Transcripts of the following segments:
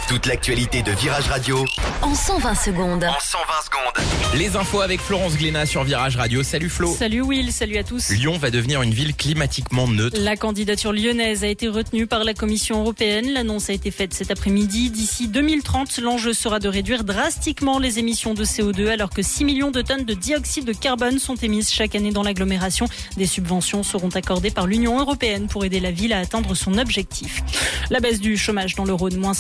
Toute l'actualité de Virage Radio En 120 secondes. Les infos avec Florence Glénat sur Virage Radio. Salut Flo. Salut Will, salut à tous. Lyon va devenir une ville climatiquement neutre. La candidature lyonnaise a été retenue par la Commission européenne. L'annonce a été faite cet après-midi. D'ici 2030, l'enjeu sera de réduire drastiquement les émissions de CO2 alors que 6 millions de tonnes de dioxyde de carbone sont émises chaque année dans l'agglomération. Des subventions seront accordées par l'Union européenne pour aider la ville à atteindre son objectif. La baisse du chômage dans le Rhône, moins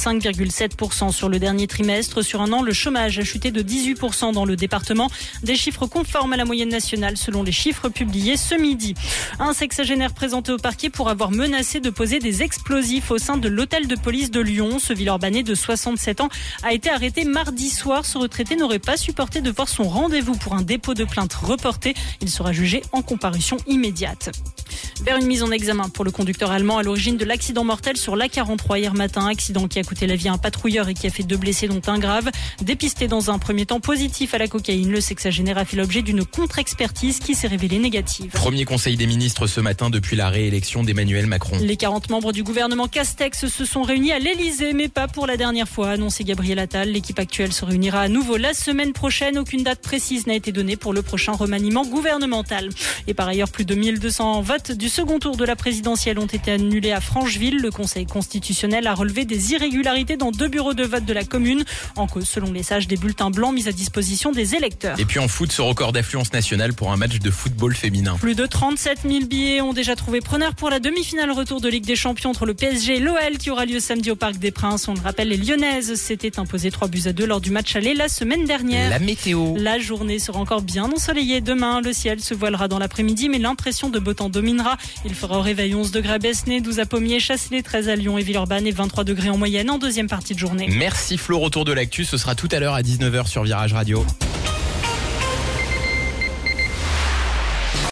5,7% sur le dernier trimestre. Sur un an, le chômage a chuté de 18% dans le département. Des chiffres conformes à la moyenne nationale selon les chiffres publiés ce midi. Un sexagénaire présenté au parquet pour avoir menacé de poser des explosifs au sein de l'hôtel de police de Lyon. Ce Villeurbanais de 67 ans a été arrêté mardi soir. Ce retraité n'aurait pas supporté de voir son rendez-vous pour un dépôt de plainte reporté. Il sera jugé en comparution immédiate. Vers une mise en examen pour le conducteur allemand à l'origine de l'accident mortel sur l'A43 hier matin. Accident qui a coûté la vie à un patrouilleur et qui a fait 2 blessés dont un grave. Dépisté dans un premier temps positif à la cocaïne, le sexagénaire a fait l'objet d'une contre-expertise qui s'est révélée négative. Premier conseil des ministres ce matin depuis la réélection d'Emmanuel Macron. Les 40 membres du gouvernement Castex se sont réunis à l'Elysée, mais pas pour la dernière fois, a annoncé Gabriel Attal. L'équipe actuelle se réunira à nouveau la semaine prochaine. Aucune date précise n'a été donnée pour le prochain remaniement gouvernemental. Et par ailleurs, plus de 1200 votes du second tour de la présidentielle ont été annulés à Francheville. Le Conseil constitutionnel a relevé des irrégularités dans 2 bureaux de vote de la commune. En cause, selon les sages, des bulletins blancs mis à disposition des électeurs. Et puis en foot, ce record d'affluence nationale pour un match de football féminin. Plus de 37 000 billets ont déjà trouvé preneur pour la demi-finale retour de Ligue des Champions entre le PSG et l'OL qui aura lieu samedi au Parc des Princes. On le rappelle, les Lyonnaises s'étaient imposées 3-2 lors du match aller la semaine dernière. La météo. La journée sera encore bien ensoleillée demain. Le ciel se voilera dans l'après-midi, mais l'impression de beau temps dominera. Il fera au réveil 11 degrés à Besnay, 12 à Pommiers, Chasselet, 13 à Lyon et Villeurbanne et 23 degrés en moyenne en deuxième partie de journée. Merci Flo, retour de l'actu, ce sera tout à l'heure à 19h sur Virage Radio.